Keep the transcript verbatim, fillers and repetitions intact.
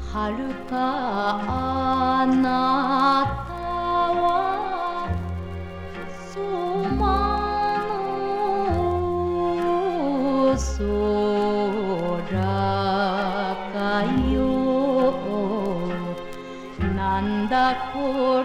はるかあなたはそばの空かよ。なんだこ